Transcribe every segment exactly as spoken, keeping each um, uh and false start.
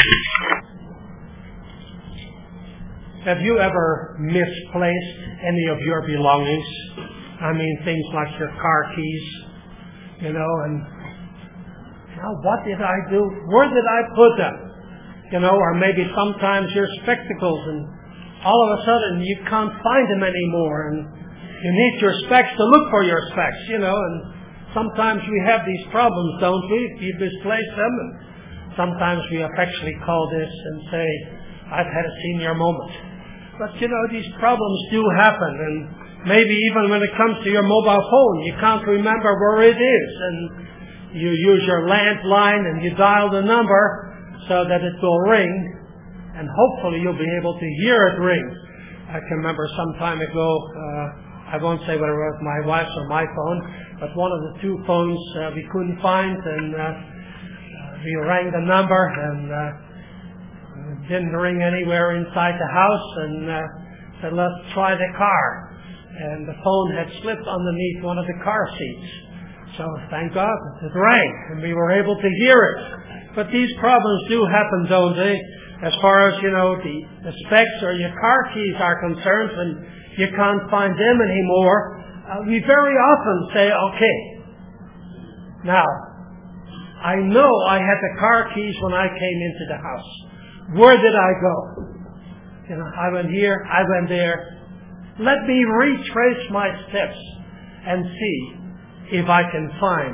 Have you ever misplaced any of your belongings? I mean, things like your car keys, you know, and now what did I do? Where did I put them? You know, or maybe sometimes your spectacles, and all of a sudden you can't find them anymore, and you need your specs to look for your specs, you know, and sometimes we have these problems, don't we? We misplace them, and sometimes we affectionately call this and say, I've had a senior moment. But, you know, these problems do happen, and maybe even when it comes to your mobile phone, you can't remember where it is, and you use your landline and you dial the number so that it will ring, and hopefully you'll be able to hear it ring. I can remember some time ago, uh, I won't say whether it was my wife's or my phone, but one of the two phones uh, we couldn't find, and uh, we rang the number, and uh, didn't ring anywhere inside the house, and uh, said, let's try the car. And the phone had slipped underneath one of the car seats. So thank God it rang, and we were able to hear it. But these problems do happen, don't they? As far as, you know, the, the specs or your car keys are concerned, when you can't find them anymore, uh, we very often say, okay, now, I know I had the car keys when I came into the house. Where did I go? You know, I went here, I went there. Let me retrace my steps and see if I can find.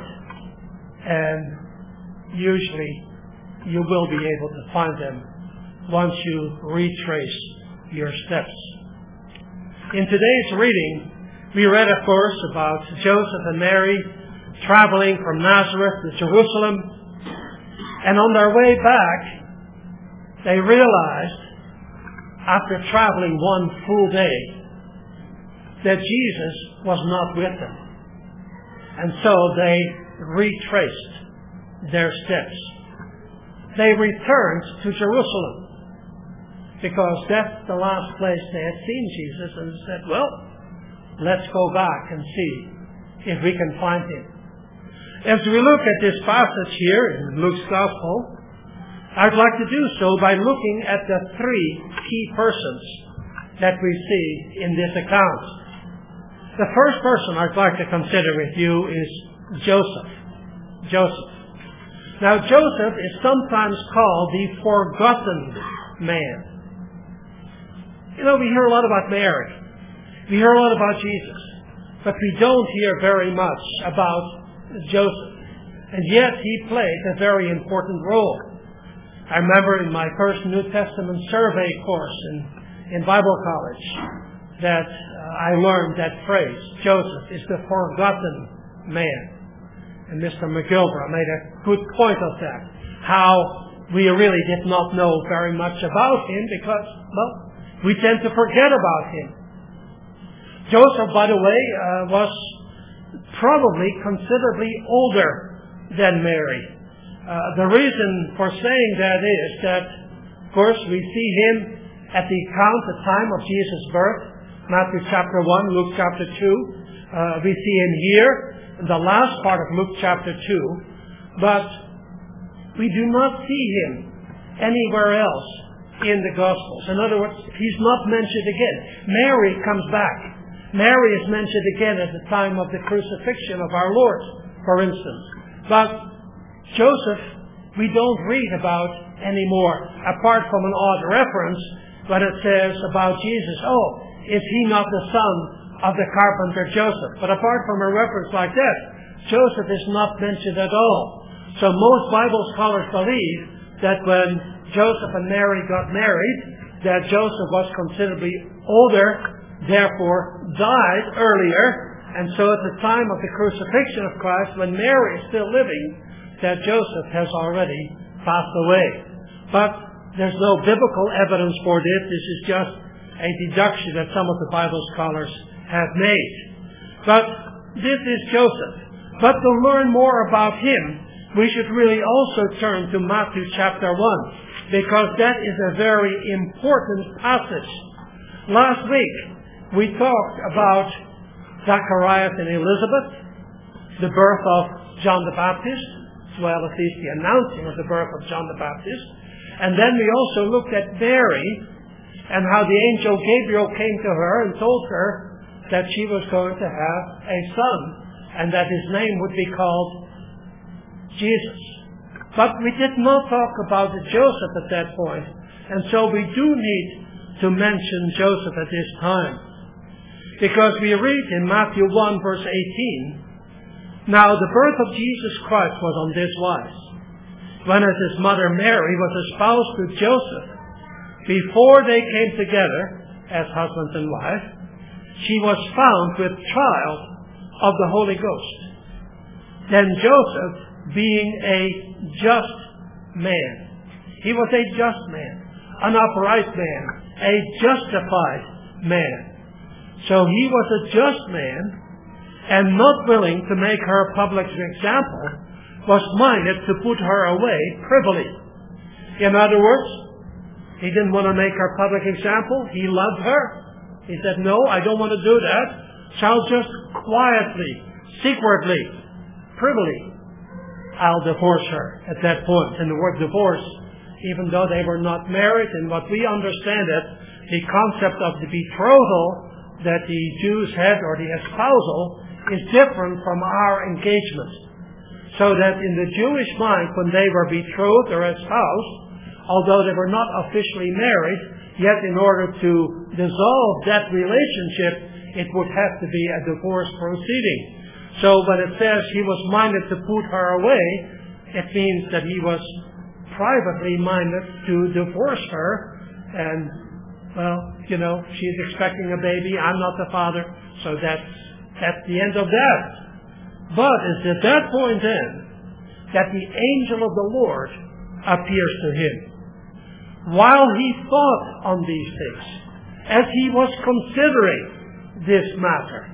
And usually you will be able to find them once you retrace your steps. In today's reading, we read, of course, about Joseph and Mary traveling from Nazareth to Jerusalem. And on their way back, they realized, after traveling one full day, that Jesus was not with them. And so they retraced their steps. They returned to Jerusalem, because that's the last place they had seen Jesus, and said, well, let's go back and see if we can find him. As we look at this passage here in Luke's Gospel, I'd like to do so by looking at the three key persons that we see in this account. The first person I'd like to consider with you is Joseph. Joseph. Now, Joseph is sometimes called the forgotten man. You know, we hear a lot about Mary. We hear a lot about Jesus. But we don't hear very much about Joseph. And yet he played a very important role. I remember in my first New Testament survey course in, in Bible college that uh, I learned that phrase, Joseph is the forgotten man. And Mister McGilvra made a good point of that, how we really did not know very much about him because, well, we tend to forget about him. Joseph, by the way, uh, was probably considerably older than Mary. Uh, the reason for saying that is that, of course, we see him at the account, the time of Jesus' birth, Matthew chapter one, Luke chapter two. Uh, we see him here in the last part of Luke chapter two, but we do not see him anywhere else in the Gospels. In other words, he's not mentioned again. Mary comes back. Mary is mentioned again at the time of the crucifixion of our Lord, for instance. But Joseph, we don't read about anymore, apart from an odd reference when it says about Jesus, oh, is he not the son of the carpenter Joseph? But apart from a reference like that, Joseph is not mentioned at all. So most Bible scholars believe that when Joseph and Mary got married, that Joseph was considerably older, therefore died earlier, and so at the time of the crucifixion of Christ, when Mary is still living, that Joseph has already passed away. But there's no biblical evidence for this. This is just a deduction that some of the Bible scholars have made. But this is Joseph. But to learn more about him, we should really also turn to Matthew chapter one, because that is a very important passage. Last week, we talked about Zacharias and Elizabeth, the birth of John the Baptist, well, at least the announcing of the birth of John the Baptist. And then we also looked at Mary and how the angel Gabriel came to her and told her that she was going to have a son and that his name would be called Jesus. But we did not talk about Joseph at that point, and so we do need to mention Joseph at this time. Because we read in Matthew one verse eighteen, "Now the birth of Jesus Christ was on this wise. When as his mother Mary was espoused to Joseph, before they came together as husband and wife, she was found with child of the Holy Ghost. Then Joseph, being a just man," he was a just man, an upright man, a justified man. So he was a just man, and not willing to make her a public example, was minded to put her away privily. In other words, he didn't want to make her a public example. He loved her. He said, "No, I don't want to do that. So I'll just quietly, secretly, privily, I'll divorce her." At that point, and the word divorce, even though they were not married, and what we understand it, the concept of the betrothal that the Jews had, or the espousal, is different from our engagement. So that in the Jewish mind, when they were betrothed or espoused, although they were not officially married, yet in order to dissolve that relationship, it would have to be a divorce proceeding. So when it says he was minded to put her away, it means that he was privately minded to divorce her. And, well, you know, she's expecting a baby, I'm not the father, so that's, that's the end of that. But it's at that point then that the angel of the Lord appears to him. While he thought on these things, as he was considering this matter,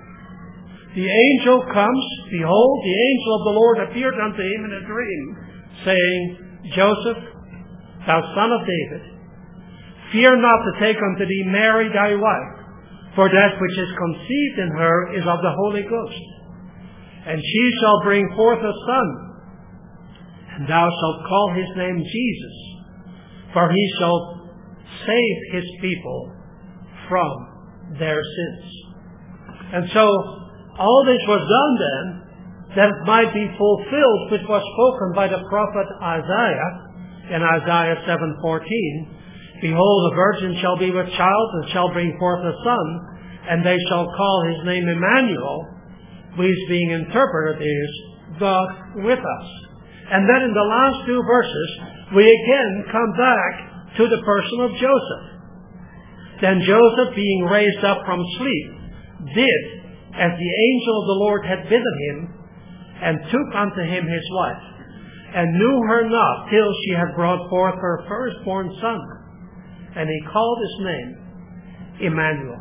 the angel comes, behold, the angel of the Lord appeared unto him in a dream, saying, "Joseph, thou son of David, fear not to take unto thee Mary thy wife, for that which is conceived in her is of the Holy Ghost. And she shall bring forth a son, and thou shalt call his name Jesus, for he shall save his people from their sins." And so, all this was done then, that it might be fulfilled, which was spoken by the prophet Isaiah, in Isaiah seven fourteen, "Behold, a virgin shall be with child, and shall bring forth a son, and they shall call his name Emmanuel," which being interpreted is, "God with us." And then in the last two verses, we again come back to the person of Joseph. "Then Joseph, being raised up from sleep, did as the angel of the Lord had bidden him, and took unto him his wife, and knew her not till she had brought forth her firstborn son. And he called his name Emmanuel."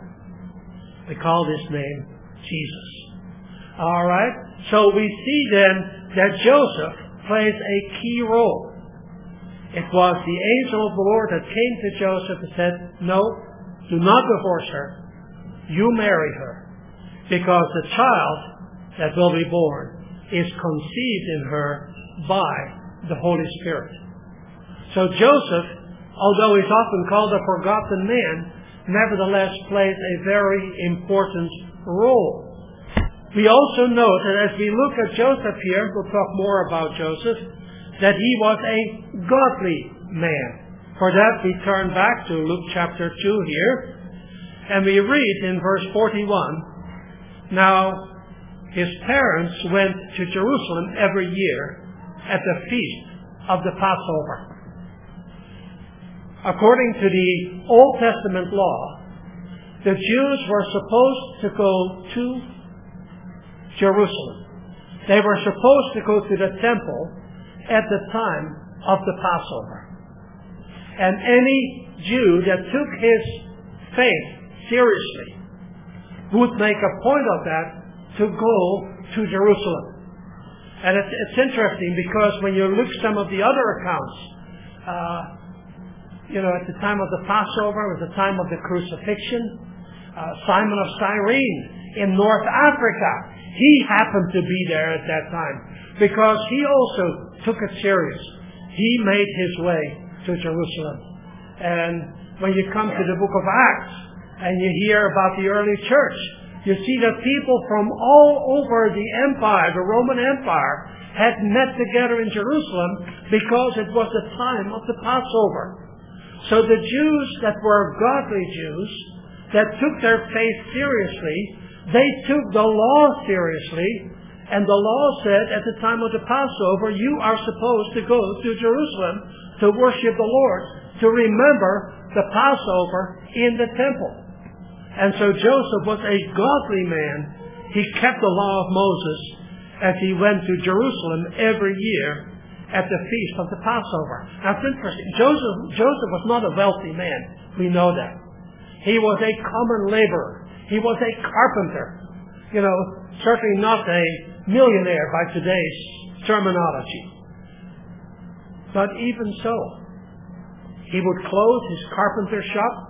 He called his name Jesus. All right? So we see then that Joseph plays a key role. It was the angel of the Lord that came to Joseph and said, "No, do not divorce her. You marry her, because the child that will be born is conceived in her by the Holy Spirit." So Joseph, although he's often called a forgotten man, nevertheless plays a very important role. We also note that as we look at Joseph here, we'll talk more about Joseph, that he was a godly man. For that we turn back to Luke chapter two here, and we read in verse forty-one, "Now his parents went to Jerusalem every year at the feast of the Passover." According to the Old Testament law, the Jews were supposed to go to Jerusalem. They were supposed to go to the temple at the time of the Passover. And any Jew that took his faith seriously would make a point of that to go to Jerusalem. And it's, it's interesting because when you look some of the other accounts, uh, you know, at the time of the Passover, it was the time of the crucifixion. Uh, Simon of Cyrene in North Africa, he happened to be there at that time because he also took it serious. He made his way to Jerusalem. And when you come to the book of Acts and you hear about the early church, you see that people from all over the empire, the Roman Empire, had met together in Jerusalem because it was the time of the Passover. So the Jews that were godly Jews, that took their faith seriously, they took the law seriously, and the law said at the time of the Passover, you are supposed to go to Jerusalem to worship the Lord, to remember the Passover in the temple. And so Joseph was a godly man. He kept the law of Moses as he went to Jerusalem every year at the feast of the Passover. Now it's interesting. Joseph, Joseph was not a wealthy man. We know that. He was a common laborer. He was a carpenter. You know, certainly not a millionaire by today's terminology. But even so, he would close his carpenter shop.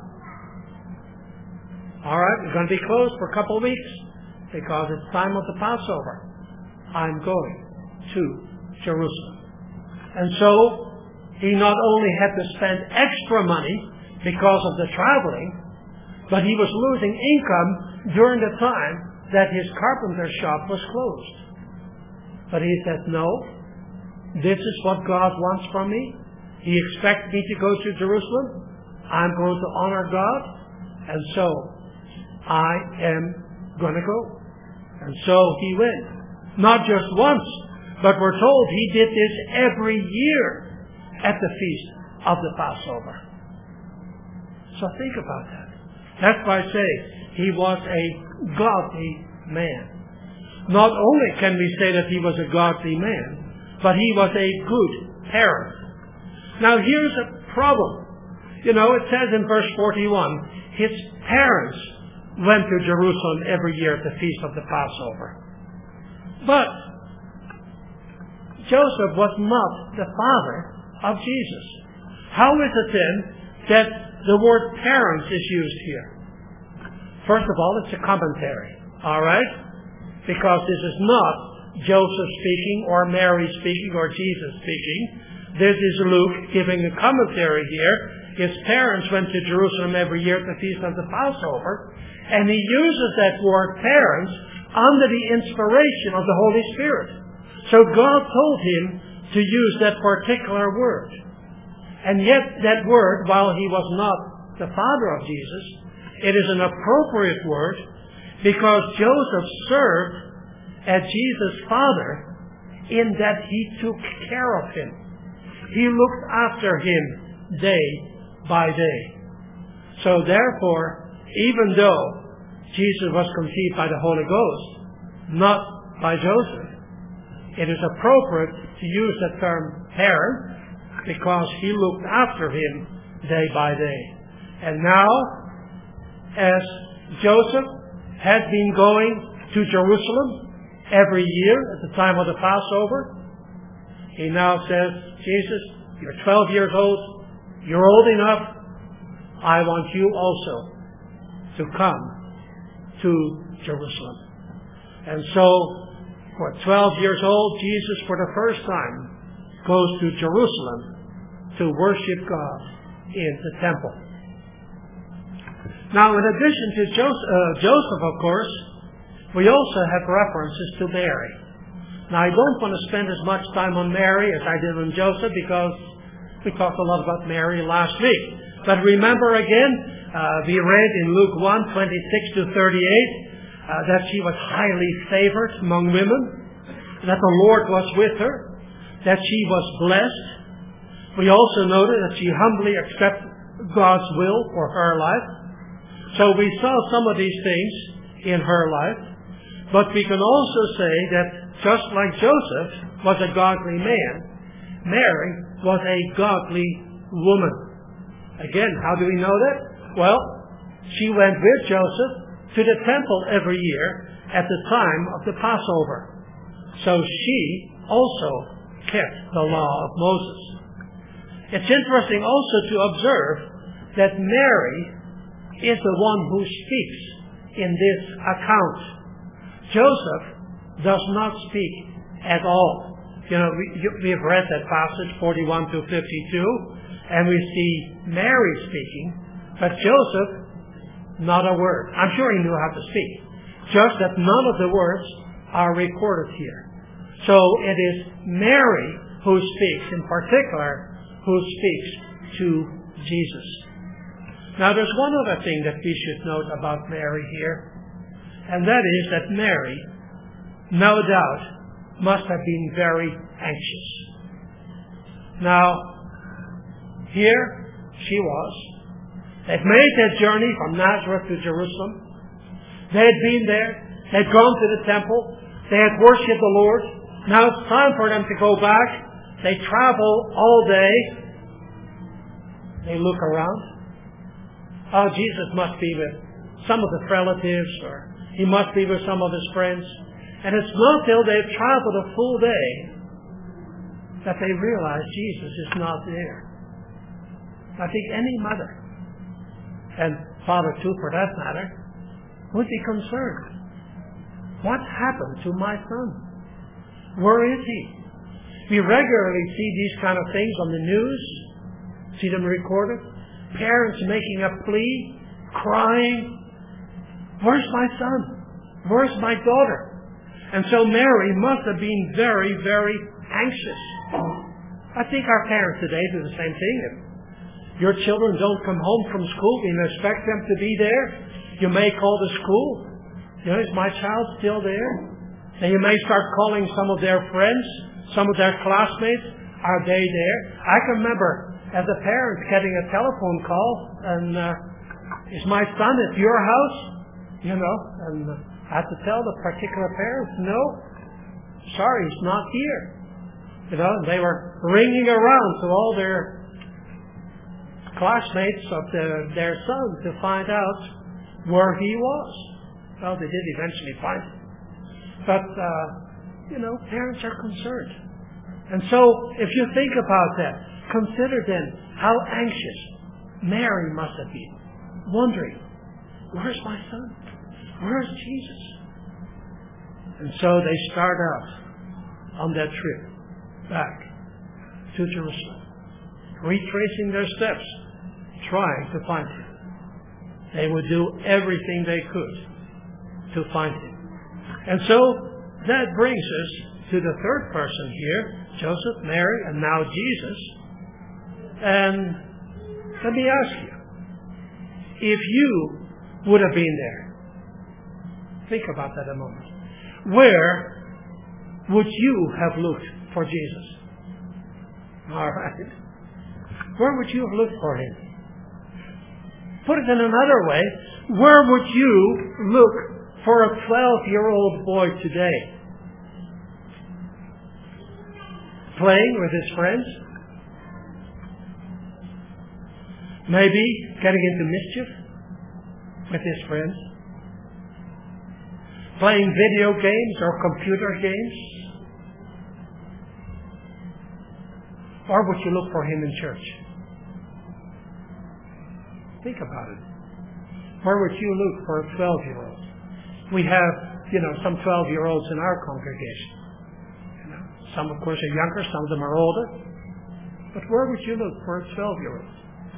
All right, we're going to be closed for a couple of weeks because it's time of the Passover. I'm going to Jerusalem. And so, he not only had to spend extra money because of the traveling, but he was losing income during the time that his carpenter shop was closed. But he said, no, this is what God wants from me. He expects me to go to Jerusalem. I'm going to honor God. And so, I am going to go. And so he went. Not just once, but we're told he did this every year at the feast of the Passover. So think about that. That's why I say he was a godly man. Not only can we say that he was a godly man, but he was a good parent. Now here's a problem. You know, it says in verse forty-one, his parents went to Jerusalem every year at the feast of the Passover. But Joseph was not the father of Jesus. How is it then that the word parents is used here? First of all, it's a commentary, all right? Because this is not Joseph speaking or Mary speaking or Jesus speaking. This is Luke giving a commentary here. His parents went to Jerusalem every year at the feast of the Passover, and he uses that word parents under the inspiration of the Holy Spirit. So God told him to use that particular word. And yet that word, while he was not the father of Jesus, it is an appropriate word because Joseph served as Jesus' father in that he took care of him. He looked after him day by day. So therefore, even though Jesus was conceived by the Holy Ghost, not by Joseph, it is appropriate to use the term parent because he looked after him day by day. And now, as Joseph had been going to Jerusalem every year at the time of the Passover, he now says, Jesus, you're twelve years old, you're old enough, I want you also to come to Jerusalem. And so, for twelve years old, Jesus for the first time goes to Jerusalem to worship God in the temple. Now, in addition to Joseph, uh, Joseph, of course, we also have references to Mary. Now, I don't want to spend as much time on Mary as I did on Joseph because we talked a lot about Mary last week. But remember again, uh, we read in Luke one, twenty-six to thirty-eight, uh, that she was highly favored among women, that the Lord was with her, that she was blessed. We also noted that she humbly accepted God's will for her life. So we saw some of these things in her life. But we can also say that just like Joseph was a godly man, Mary was a godly woman. Again, how do we know that? Well, she went with Joseph to the temple every year at the time of the Passover. So she also kept the law of Moses. It's interesting also to observe that Mary is the one who speaks in this account. Joseph does not speak at all. you know, we, we have read that passage, forty-one to fifty-two, and we see Mary speaking, but Joseph, not a word. I'm sure he knew how to speak, just that none of the words are recorded here. So it is Mary who speaks, in particular, who speaks to Jesus. Now there's one other thing that we should note about Mary here, and that is that Mary, no doubt, must have been very anxious. Now, here she was. They'd made that journey from Nazareth to Jerusalem. They had been there. They'd gone to the temple. They had worshipped the Lord. Now it's time for them to go back. They travel all day. They look around. Oh, Jesus must be with some of the relatives, or he must be with some of his friends. And it's not till they've traveled a full day that they realize Jesus is not there. I think any mother, and father too for that matter, would be concerned. What happened to my son? Where is he? We regularly see these kind of things on the news, see them recorded. Parents making a plea, crying, where's my son? Where's my daughter? And so Mary must have been very, very anxious. I think our parents today do the same thing. If your children don't come home from school, you expect them to be there. You may call the school. You know, is my child still there? And you may start calling some of their friends, some of their classmates. Are they there? I can remember as a parent getting a telephone call, and uh, is my son at your house? You know, and uh, I had to tell the particular parents, no, sorry, he's not here. You know, they were ringing around to all their classmates of the, their son to find out where he was. Well, they did eventually find him. But, uh, you know, parents are concerned. And so, if you think about that, consider then how anxious Mary must have been, wondering, where's my son? Where's Jesus? And so they start out on that trip back to Jerusalem, retracing their steps, trying to find him. They would do everything they could to find him. And so that brings us to the third person here, Joseph, Mary, and now Jesus. And let me ask you, if you would have been there, think about that a moment. Where would you have looked for Jesus? All right. Where would you have looked for him? Put it in another way, where would you look for a twelve-year-old boy today? Playing with his friends? Maybe getting into mischief with his friends? Playing video games or computer games? Or would you look for him in church? Think about it. Where would you look for a twelve-year-old? We have, you know, some twelve-year-olds in our congregation. You know, some, of course, are younger, some of them are older. But where would you look for a twelve-year-old?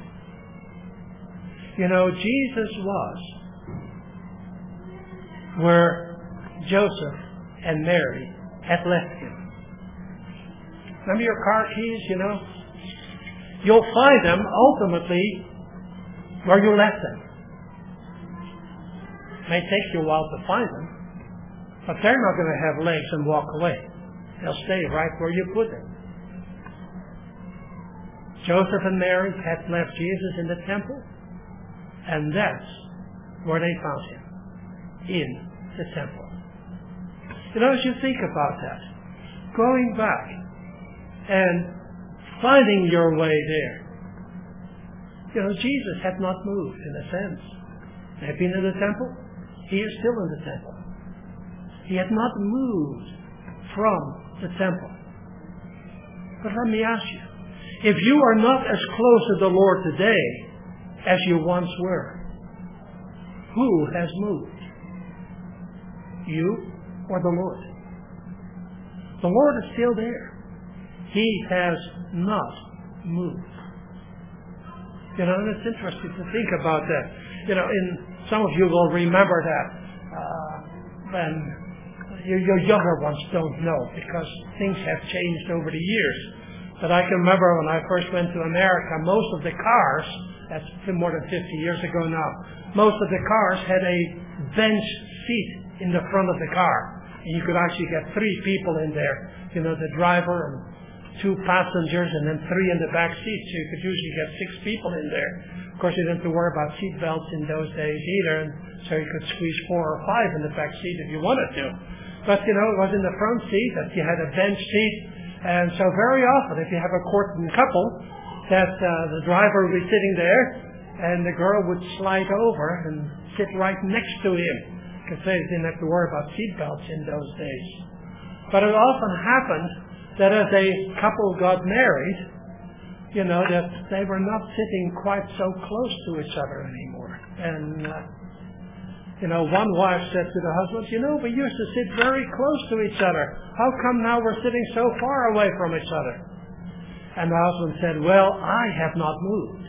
You know, Jesus was where Joseph and Mary had left him. Remember your car keys, you know? You'll find them ultimately where you left them. It may take you a while to find them, but they're not going to have legs and walk away. They'll stay right where you put them. Joseph and Mary had left Jesus in the temple, and that's where they found him, in the temple. You know, as you think about that, going back and finding your way there, you know, Jesus had not moved in a sense. He had been in the temple. He is still in the temple. He had not moved from the temple. But let me ask you, if you are not as close to the Lord today as you once were, who has moved? You or the Lord? The Lord is still there. He has not moved. You know, and it's interesting to think about that. You know, in some of you will remember that uh, when your, your younger ones don't know, because things have changed over the years. But I can remember when I first went to America, most of the cars, that's more than fifty years ago now, most of the cars had a bench seat in the front of the car. And you could actually get three people in there. You know, the driver and two passengers and then three in the back seat. So you could usually get six people in there. Of course, you didn't have to worry about seat belts in those days either. And so you could squeeze four or five in the back seat if you wanted to. But, you know, it was in the front seat that you had a bench seat. And so very often, if you have a courting couple, that uh, the driver would be sitting there and the girl would slide over and sit right next to him. Because they didn't have to worry about seat belts in those days. But it often happened that as a couple got married, you know, that they were not sitting quite so close to each other anymore. And, uh, you know, one wife said to the husband, you know, we used to sit very close to each other. How come now we're sitting so far away from each other? And the husband said, well, I have not moved.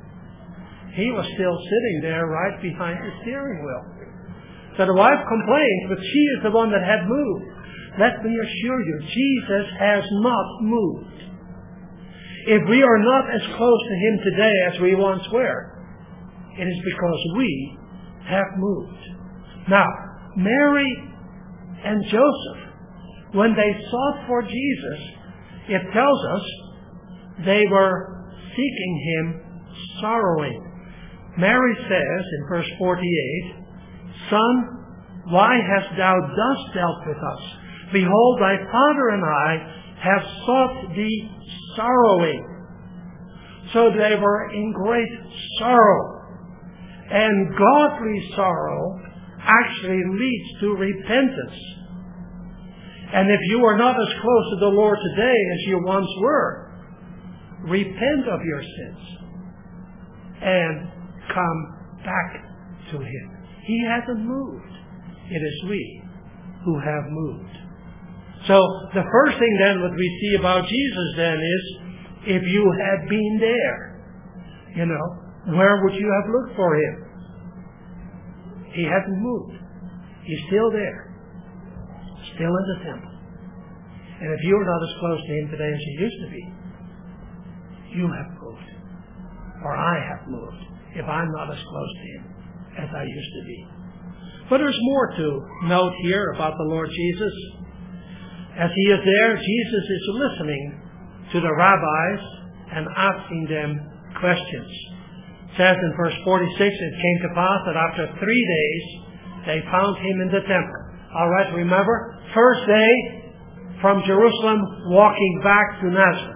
He was still sitting there right behind the steering wheel. So the wife complained, but she is the one that had moved. Let me assure you, Jesus has not moved. If we are not as close to Him today as we once were, it is because we have moved. Now, Mary and Joseph, when they sought for Jesus, it tells us they were seeking Him sorrowing. Mary says in verse forty-eight, Son, why hast thou thus dealt with us? Behold, thy father and I have sought thee sorrowing. So they were in great sorrow. And godly sorrow actually leads to repentance. And if you are not as close to the Lord today as you once were, repent of your sins and come back to Him. He hasn't moved. It is we who have moved. So the first thing then that we see about Jesus then is, if you had been there, you know, where would you have looked for Him? He hasn't moved. He's still there. Still in the temple. And if you're not as close to Him today as you used to be, you have moved. Or I have moved, if I'm not as close to Him as I used to be. But there's more to note here about the Lord Jesus. As He is there, Jesus is listening to the rabbis and asking them questions. It says in verse forty-six, it came to pass that after three days they found Him in the temple. All right, remember, first day from Jerusalem walking back to Nazareth.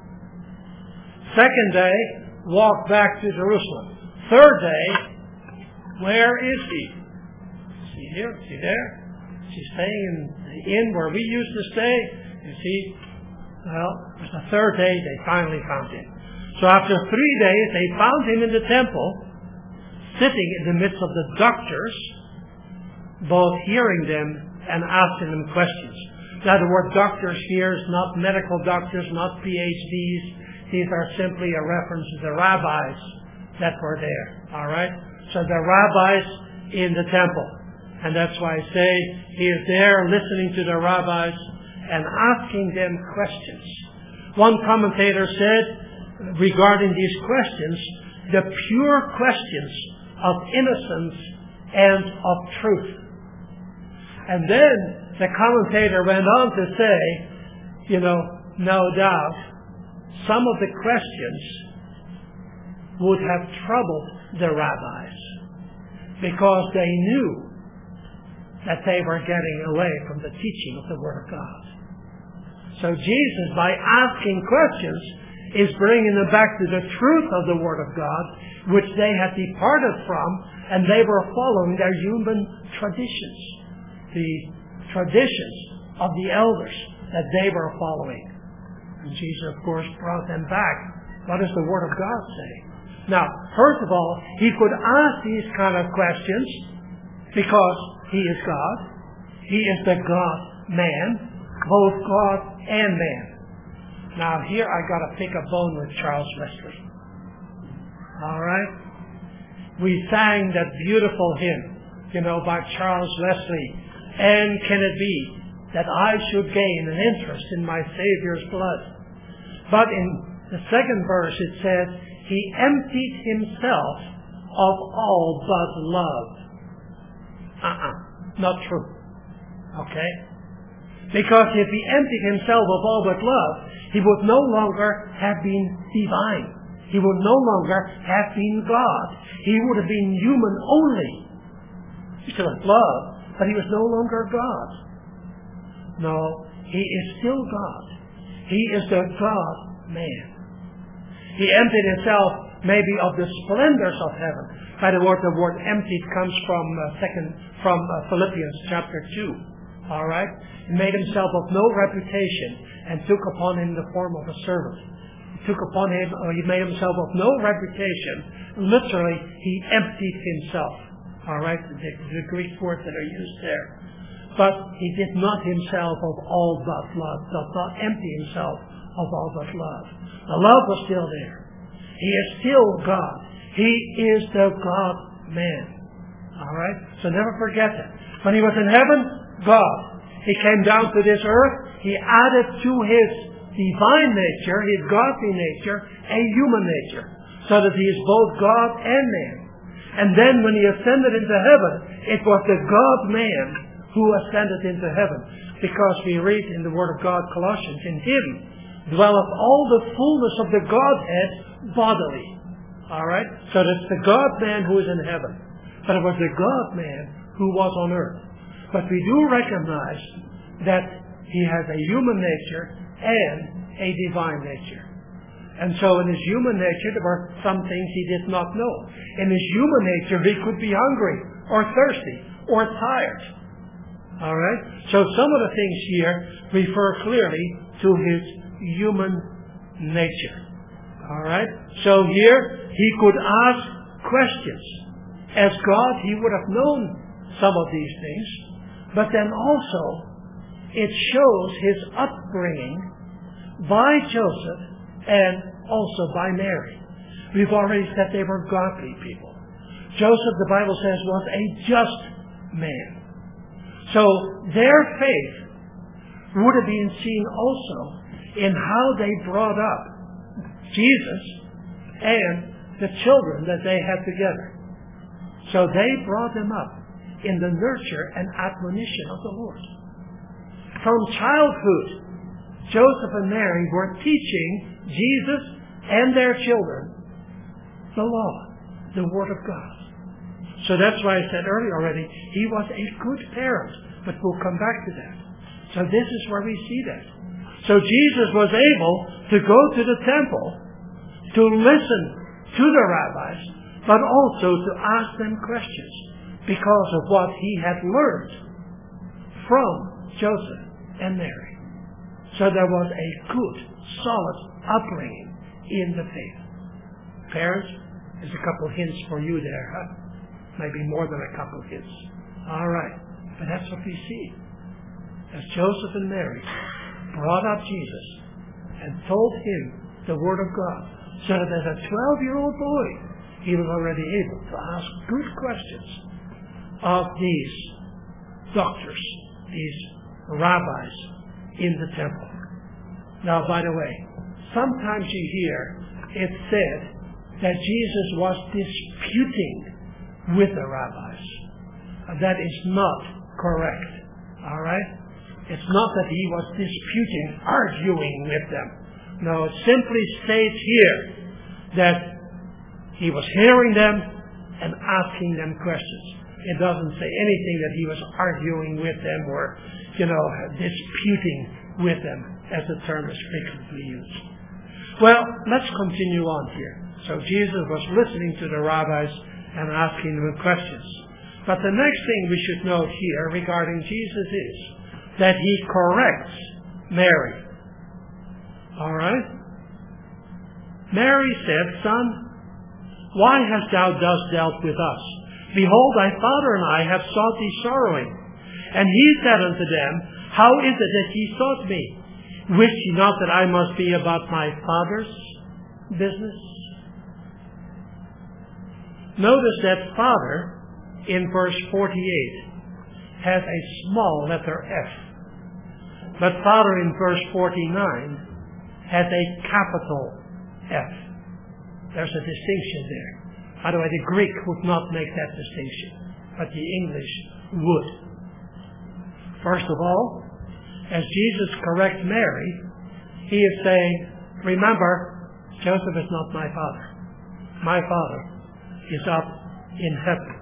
Second day, walk back to Jerusalem. Third day, where is He? Is He here? Is He there? Is He staying in the inn where we used to stay? Is He? Well, it was the third day they finally found Him. So after three days, they found Him in the temple, sitting in the midst of the doctors, both hearing them and asking them questions. Now, the word doctors here is not medical doctors, not P H Ds. These are simply a reference to the rabbis that were there. All right? So the rabbis in the temple. And that's why I say He is there listening to the rabbis and asking them questions. One commentator said regarding these questions, the pure questions of innocence and of truth. And then the commentator went on to say, you know, no doubt, some of the questions would have troubled the rabbis because they knew that they were getting away from the teaching of the Word of God. So Jesus, by asking questions, is bringing them back to the truth of the Word of God, which they had departed from, and they were following their human traditions, the traditions of the elders that they were following. And Jesus, of course, brought them back. What does the Word of God say? Now, first of all, He could ask these kind of questions because He is God. He is the God-man, both God and man. Now here I got to pick a bone with Charles Wesley. All right? We sang that beautiful hymn, you know, by Charles Wesley. And can it be that I should gain an interest in my Savior's blood? But in the second verse it says, He emptied Himself of all but love. Uh-uh. Not true. Okay? Because if He emptied Himself of all but love, He would no longer have been divine. He would no longer have been God. He would have been human only. He still had love, but He was no longer God. No, He is still God. He is the God-man. He emptied Himself maybe of the splendors of heaven. By the word, the word emptied comes from uh, second from uh, Philippians chapter two. All right? He made Himself of no reputation and took upon Him the form of a servant. He took upon Him, or He made Himself of no reputation. Literally, He emptied Himself. All right? The, the Greek words that are used there. But He did not Himself of all but love. Does not empty Himself of all but love. The love was still there. He is still God. He is the God-man. All right? So never forget that. When He was in heaven, God. He came down to this earth. He added to His divine nature, His godly nature, a human nature. So that He is both God and man. And then when He ascended into heaven, it was the God-man who ascended into heaven. Because we read in the Word of God, Colossians, in Him dwelleth all the fullness of the Godhead bodily. Alright? So that's the God-man who is in heaven. But it was the God-man who was on earth. But we do recognize that He has a human nature and a divine nature. And so in His human nature, there were some things He did not know. In His human nature, He could be hungry or thirsty or tired. All right? So some of the things here refer clearly to His human nature. All right? So here, He could ask questions. As God, He would have known some of these things. But then also, it shows His upbringing by Joseph and also by Mary. We've already said they were godly people. Joseph, the Bible says, was a just man. So their faith would have been seen also in how they brought up Jesus and the children that they had together. So they brought them up in the nurture and admonition of the Lord. From childhood, Joseph and Mary were teaching Jesus and their children the law, the Word of God. So that's why I said earlier already, he was a good parent, but we'll come back to that. So this is where we see that. So Jesus was able to go to the temple to listen to the rabbis, but also to ask them questions because of what he had learned from Joseph and Mary. So there was a good, solid upbringing in the faith. Parents, there's a couple hints for you there, huh? Maybe more than a couple hints. All right. But that's what we see. As Joseph and Mary brought up Jesus and told him the Word of God, so that as a twelve-year-old boy, he was already able to ask good questions of these doctors, these rabbis in the temple. Now, by the way, sometimes you hear it said that Jesus was disputing with the rabbis. That is not correct. All right? It's not that he was disputing, arguing with them. No, it simply states here that he was hearing them and asking them questions. It doesn't say anything that he was arguing with them or, you know, disputing with them, as the term is frequently used. Well, let's continue on here. So Jesus was listening to the rabbis and asking them questions. But the next thing we should note here regarding Jesus is that he corrects Mary. All right? Mary said, "Son, why hast thou thus dealt with us? Behold, thy father and I have sought thee sorrowing." And he said unto them, "How is it that ye sought me? Wist ye not that I must be about my Father's business? Notice that Father in verse forty-eight has a small letter F. But Father in verse forty-nine has a capital F. There's a distinction there. By the way, the Greek would not make that distinction, but the English would. First of all, as Jesus corrects Mary, he is saying, remember, Joseph is not my father. My Father is up in heaven.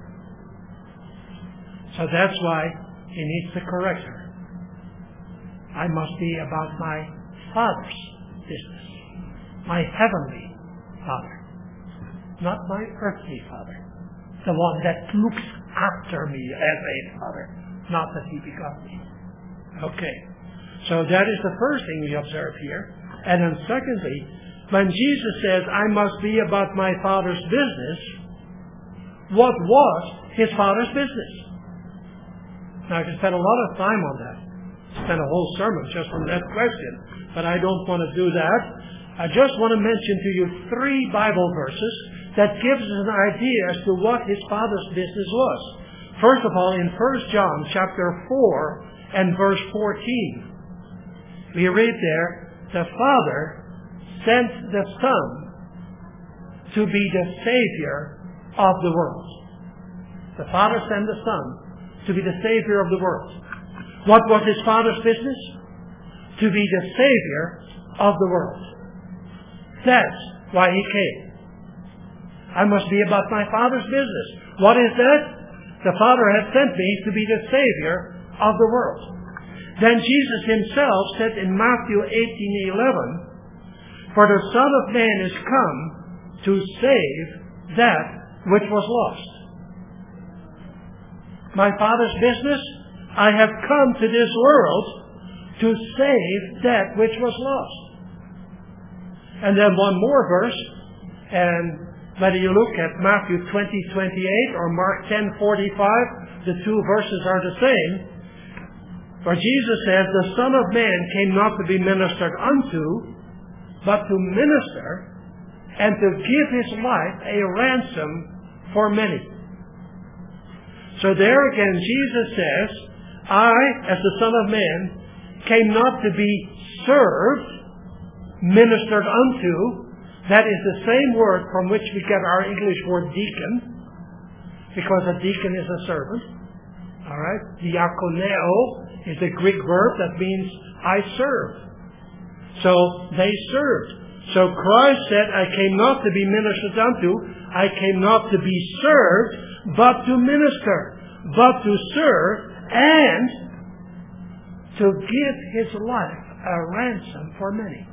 So that's why he needs to correct her. I must be about my Father's business. My heavenly Father. Not my earthly Father. The one that looks after me as a father. Not that he begot me. Okay. So that is the first thing we observe here. And then secondly, when Jesus says, I must be about my Father's business, what was his Father's business? Now, I could spend a lot of time on that. Spend a whole sermon just on that question. But I don't want to do that. I just want to mention to you three Bible verses that gives us an idea as to what his Father's business was. First of all, in First John chapter four and verse fourteen, we read there, the Father sent the Son to be the Savior of the world. The Father sent the Son to be the Savior of the world. What was his Father's business? To be the Savior of the world. That's why he came. I must be about my Father's business. What is that? The Father has sent me to be the Savior of the world. Then Jesus himself said in Matthew eighteen eleven, for the Son of Man is come to save that which was lost. My Father's business? I have come to this world to save that which was lost. And then one more verse, and whether you look at Matthew twenty twenty-eight or Mark ten forty-five, the two verses are the same. For Jesus says, the Son of Man came not to be ministered unto, but to minister and to give his life a ransom for many. So there again, Jesus says, I, as the Son of Man, came not to be served, ministered unto. That is the same word from which we get our English word deacon, because a deacon is a servant. All right? Diakoneo is a Greek verb that means I serve. So they served. So Christ said, I came not to be ministered unto, I came not to be served, but to minister, but to serve, and to give his life a ransom for many.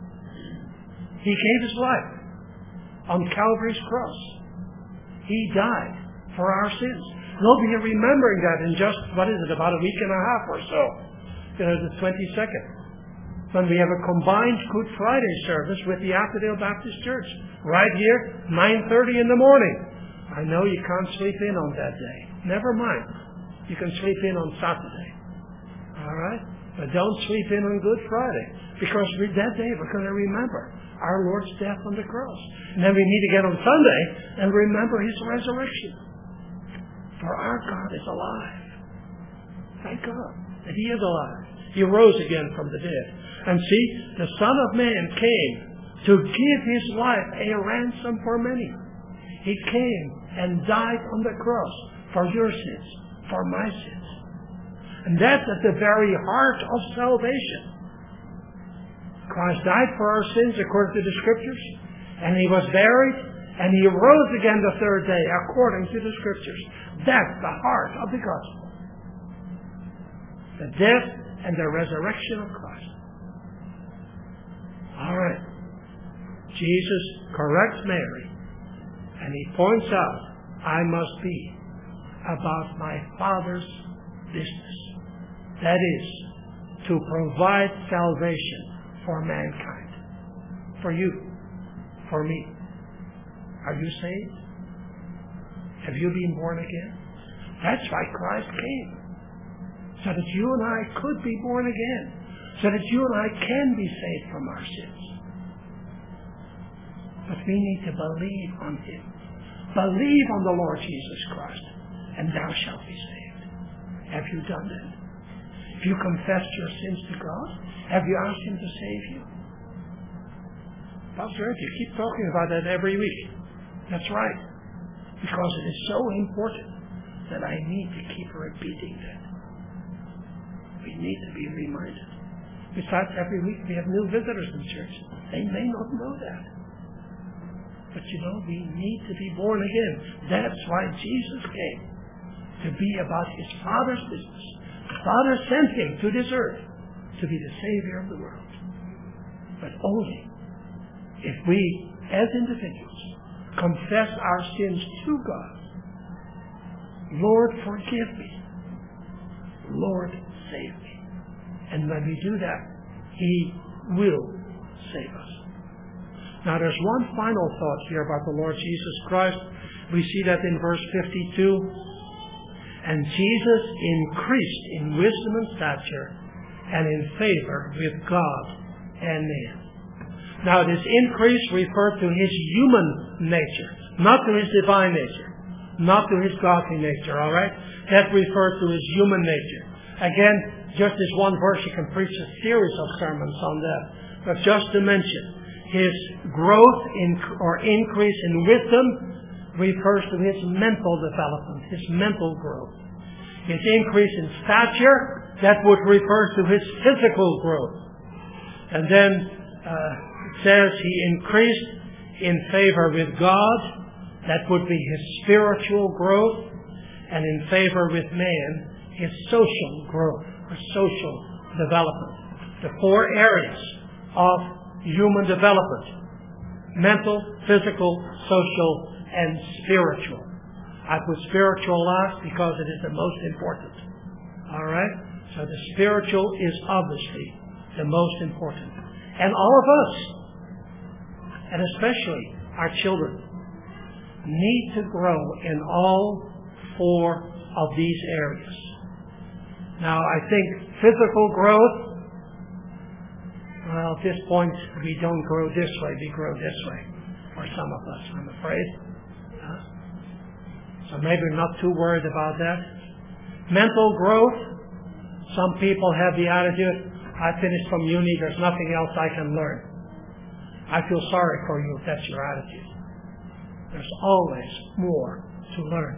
He gave his life on Calvary's cross. He died for our sins. We'll be remembering that in just, what is it, about a week and a half or so. You know, the twenty-second. When we have a combined Good Friday service with the Appledale Baptist Church. Right here, nine thirty in the morning. I know you can't sleep in on that day. Never mind. You can sleep in on Saturday. All right? But don't sleep in on Good Friday. Because that day we're going to remember our Lord's death on the cross. And then we meet again on Sunday and remember his resurrection. For our God is alive. Thank God that he is alive. He rose again from the dead. And see, the Son of Man came to give his life a ransom for many. He came and died on the cross for your sins, for my sins. And that's at the very heart of salvation. Christ died for our sins according to the Scriptures, and he was buried, and he rose again the third day according to the Scriptures. That's the heart of the gospel. The death and the resurrection of Christ. All right. Jesus corrects Mary, and he points out, I must be about my Father's business. That is, to provide salvation for mankind. For you. For me. Are you saved? Have you been born again? That's why Christ came. So that you and I could be born again. so that you and I can be saved from our sins. But we need to believe on Him. Believe on the Lord Jesus Christ, and thou shalt be saved. Have you done that? Have you confessed your sins to God? Have you asked Him to save you? Pastor Ed, you keep talking about that every week. That's right. Because it is so important that I need to keep repeating that. We need to be reminded. Besides, every week we have new visitors in church. They may not know that. But you know, we need to be born again. That's why Jesus came. To be about His Father's business. The Father sent Him to this earth to be the Savior of the world. But only if we, as individuals, confess our sins to God. Lord, forgive me. Lord, save me. And when we do that, He will save us. Now there's one final thought here about the Lord Jesus Christ. We see that in verse fifty-two. And Jesus increased in wisdom and stature and in favor with God and man. Now this increase referred to His human nature, not to His divine nature, not to His godly nature, alright? That refers to His human nature. Again, just this one verse, you can preach a series of sermons on that. But just to mention, His growth in, or increase in wisdom refers to His mental development, His mental growth. His increase in stature, that would refer to His physical growth. And then uh, it says He increased in favor with God, that would be His spiritual growth, and in favor with man, His social growth, or social development. The four areas of human development: mental, physical, social, and spiritual. I put spiritual last because it is the most important. Alright? So the spiritual is obviously the most important. And all of us, and especially our children, need to grow in all four of these areas. Now I think physical growth, well, at this point, we don't grow this way, we grow this way. For some of us, I'm afraid. Uh, so maybe we're not too worried about that. Mental growth, some people have the attitude, I finished from uni, there's nothing else I can learn. I feel sorry for you if that's your attitude. There's always more to learn.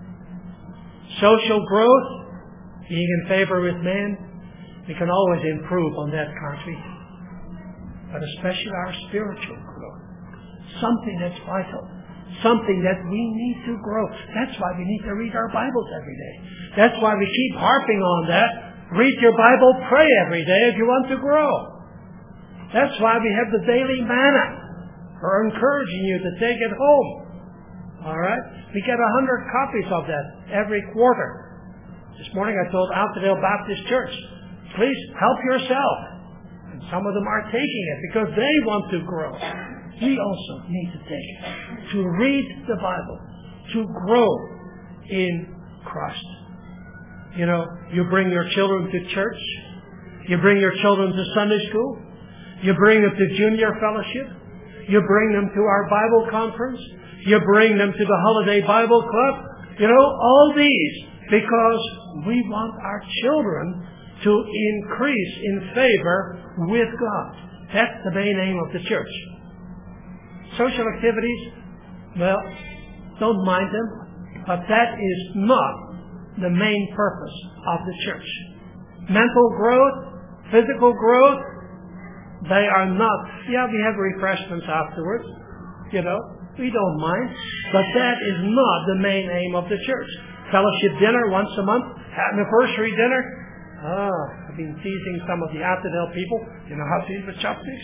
Social growth, being in favor with man, we can always improve on that, can't we? But especially our spiritual growth. Something that's vital. Something that we need to grow. That's why we need to read our Bibles every day. That's why we keep harping on that. Read your Bible, pray every day if you want to grow. That's why we have the daily manna. We're encouraging you to take it home. Alright? We get a hundred copies of that every quarter. This morning I told Altadale Baptist Church, please help yourself. And some of them are taking it because they want to grow. We also need to take it. To read the Bible. To grow in Christ. You know, you bring your children to church. You bring your children to Sunday school. You bring them to junior fellowship. You bring them to our Bible conference. You bring them to the holiday Bible club. You know, all these because we want our children to increase in favor with God. That's the main aim of the church. Social activities, well, don't mind them, but that is not the main purpose of the church. Mental growth, physical growth, they are not, yeah, we have refreshments afterwards, you know, we don't mind, but that is not the main aim of the church. Fellowship dinner once a month, anniversary dinner. Ah, I've been teasing some of the Altadale people, you know how to eat with chopsticks?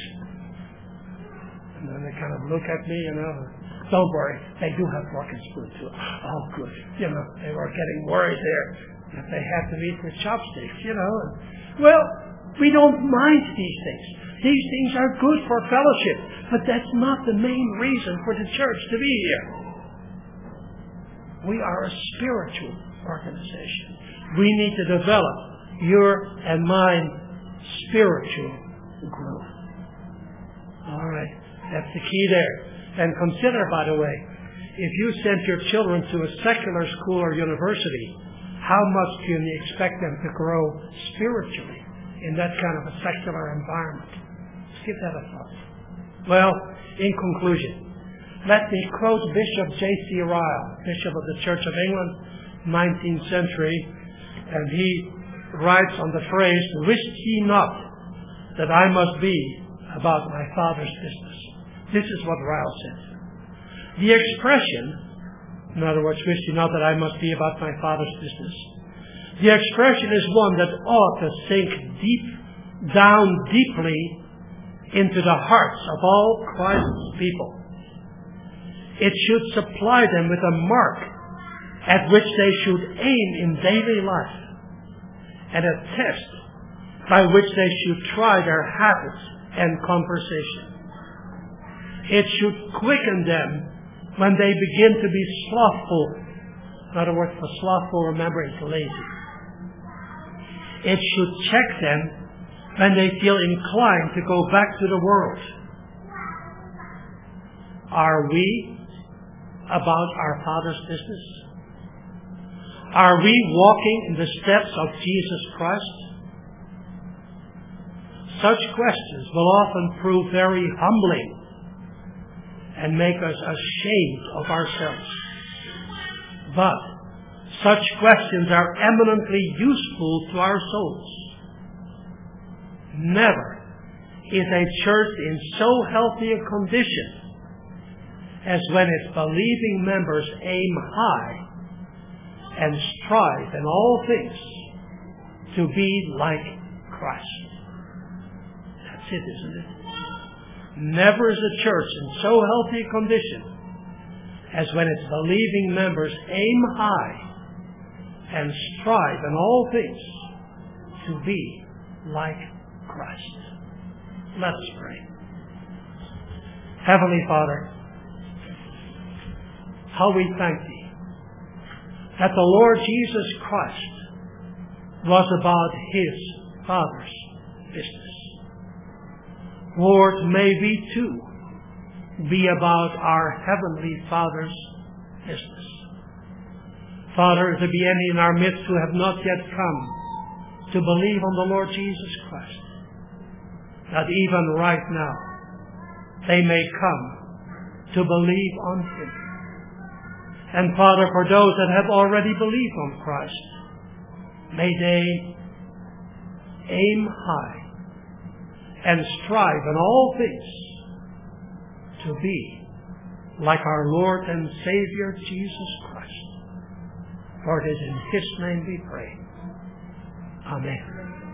And then they kind of look at me, you know, don't worry, they do have fork and spoon too. Oh, good. You know, they were getting worried there that they have to eat with chopsticks, you know. Well, we don't mind these things. These things are good for fellowship, but that's not the main reason for the church to be here. We are a spiritual organization. We need to develop your and mine spiritual growth. All right, that's the key there. And consider, by the way, if you sent your children to a secular school or university, how much can you expect them to grow spiritually in that kind of a secular environment? Let's give that a thought. Well, in conclusion, let me quote Bishop J C Ryle, Bishop of the Church of England, nineteenth century, and he writes on the phrase, "Wist ye not that I must be about my Father's business?" This is what Ryle said. The expression, in other words, "Wist ye not that I must be about my Father's business?" The expression is one that ought to sink deep down deeply into the hearts of all Christ's people. It should supply them with a mark at which they should aim in daily life, and a test by which they should try their habits and conversation. It should quicken them when they begin to be slothful. In other words, for slothful, remember, it's lazy. It should check them when they feel inclined to go back to the world. Are we about our Father's business? Are we walking in the steps of Jesus Christ? Such questions will often prove very humbling and make us ashamed of ourselves. But such questions are eminently useful to our souls. Never is a church in so healthy a condition as when its believing members aim high and strive in all things to be like Christ. That's it, isn't it? Never is a church in so healthy a condition as when its believing members aim high and strive in all things to be like Christ. Let us pray. Heavenly Father, how we thank Thee that the Lord Jesus Christ was about His Father's business. Lord, may we too be about our Heavenly Father's business. Father, if there be any in our midst who have not yet come to believe on the Lord Jesus Christ, that even right now they may come to believe on Him. And Father, for those that have already believed on Christ, may they aim high and strive in all things to be like our Lord and Savior Jesus Christ. For it is in His name we pray. Amen.